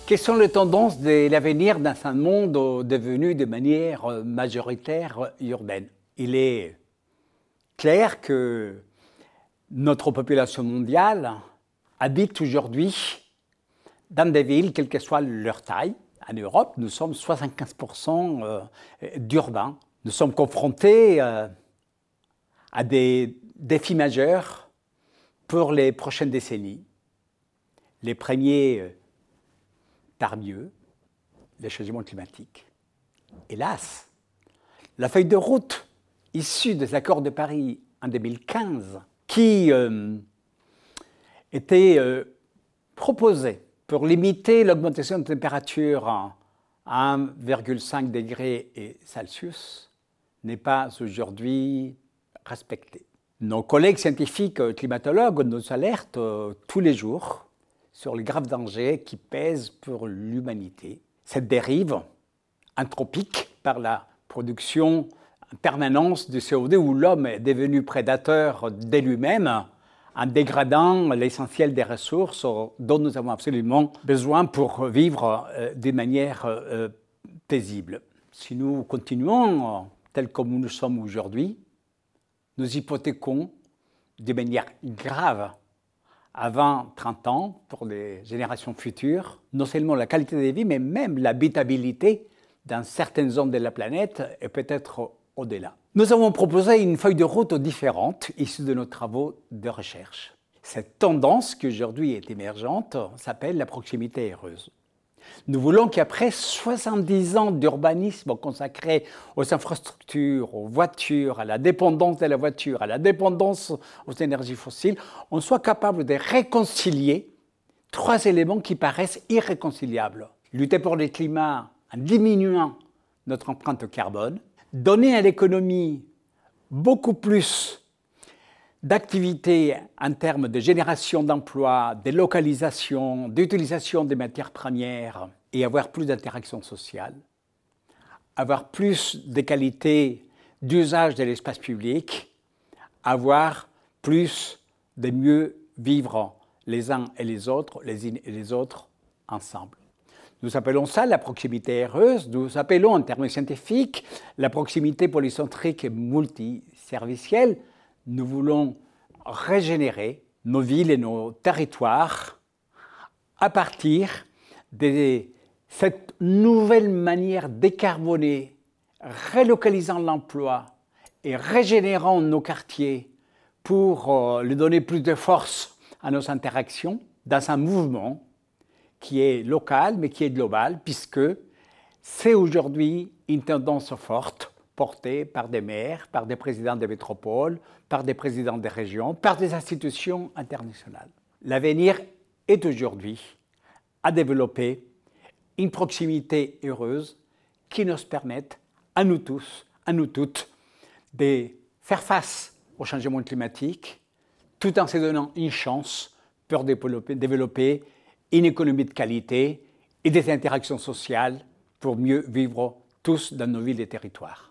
Quelles sont les tendances de l'avenir dans un monde devenu de manière majoritaire urbaine? Il est clair que notre population mondiale habite aujourd'hui dans des villes, quelle que soit leur taille. En Europe, nous sommes 75% d'urbains. Nous sommes confrontés à des défis majeurs pour les prochaines décennies. Les premiers parmi eux, les changements climatiques. Hélas, la feuille de route issue des accords de Paris en 2015, qui était proposée pour limiter l'augmentation de température à 1,5 degré Celsius, n'est pas aujourd'hui respectée. Nos collègues scientifiques climatologues nous alertent tous les jours sur les graves dangers qui pèsent pour l'humanité. Cette dérive anthropique par la production en permanence de CO2 où l'homme est devenu prédateur de lui-même en dégradant l'essentiel des ressources dont nous avons absolument besoin pour vivre de manière paisible. Si nous continuons tel comme nous sommes aujourd'hui, nous hypothéquons de manière grave à 20-30 ans, pour les générations futures, non seulement la qualité de vie, mais même l'habitabilité dans certaines zones de la planète et peut-être au-delà. Nous avons proposé une feuille de route différente issue de nos travaux de recherche. Cette tendance qui aujourd'hui est émergente s'appelle la proximité heureuse. Nous voulons qu'après 70 ans d'urbanisme consacré aux infrastructures, aux voitures, à la dépendance de la voiture, à la dépendance aux énergies fossiles, on soit capable de réconcilier trois éléments qui paraissent irréconciliables. Lutter pour le climat en diminuant notre empreinte carbone, donner à l'économie beaucoup plus d'activités en termes de génération d'emplois, de localisation, d'utilisation des matières premières et avoir plus d'interactions sociales, avoir plus de qualité d'usage de l'espace public, avoir plus de mieux vivre les uns et les autres, les unes et les autres ensemble. Nous appelons ça la proximité heureuse, nous appelons en termes scientifiques la proximité polycentrique et multiservicielle. Nous voulons régénérer nos villes et nos territoires à partir de cette nouvelle manière décarbonée, relocalisant l'emploi et régénérant nos quartiers pour lui donner plus de force à nos interactions dans un mouvement qui est local mais qui est global, puisque c'est aujourd'hui une tendance forte portée par des maires, par des présidents de métropoles, par des présidents de régions, par des institutions internationales. L'avenir est aujourd'hui à développer une proximité heureuse qui nous permette à nous tous, à nous toutes, de faire face au changement climatique tout en se donnant une chance pour développer une économie de qualité et des interactions sociales pour mieux vivre tous dans nos villes et territoires.